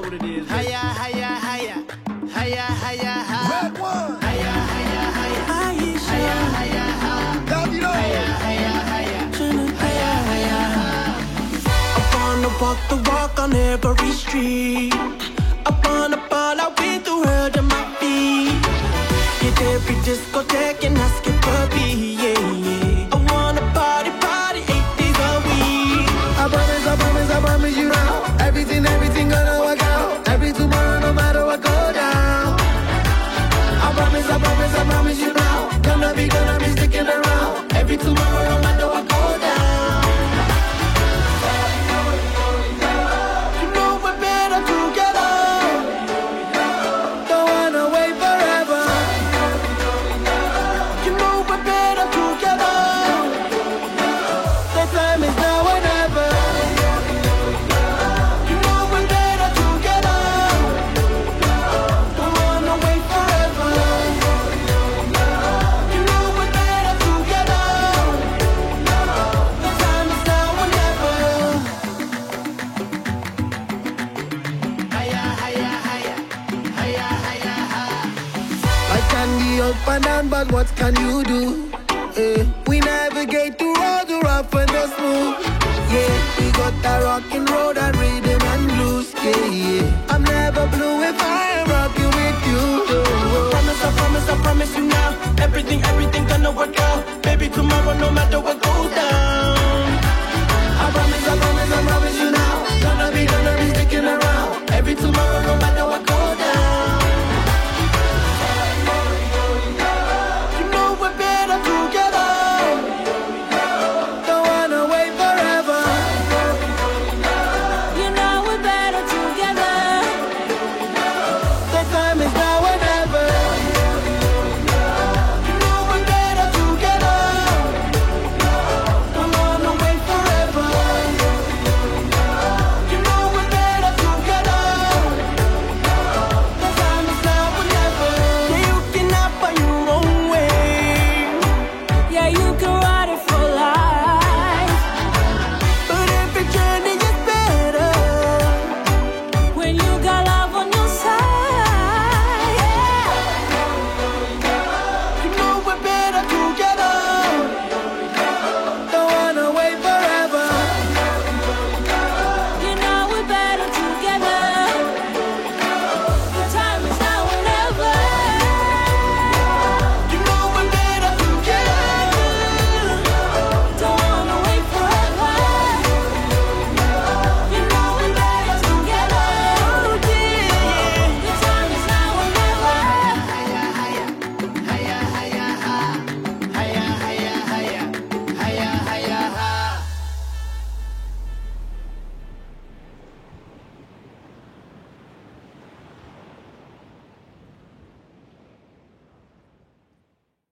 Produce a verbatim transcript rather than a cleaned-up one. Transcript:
what it is. Higher, higher, higher. Higher, higher, higher. Red one. Higher, higher, higher. Higher, higher, higher. Davido. Higher, higher, higher. Higher, higher, higher. I wanna walk the walk on every street. I wanna ball out with the world at my feet. Get every discotheque and ask it for me, yeah, yeah. I wanna party, party eight days a week. I promise, I promise, I promise you now. Everything, everything gonna work out. Every tomorrow, no matter what go down. I promise, I promise, I promise you now. Gonna be, gonna be sticking around. Every tomorrow, no matter what go down. You know we're better together. Don't wanna wait forever. You know we're better together. The time is now or never. You know we're better together. Don't wanna wait forever. You know we're better together. The time is now or never. Higher, higher, higher. Higher, higher, higher. I can be up and down, but what can you do? Eh, we navigate through all the rough and the smooth. Yeah, we got that rockin' road and rhythm and blues. Yeah, yeah. I'm never blue if I am rocking with you. I promise, I promise, I promise you now. Everything, everything gonna work out. Baby, tomorrow, no matter what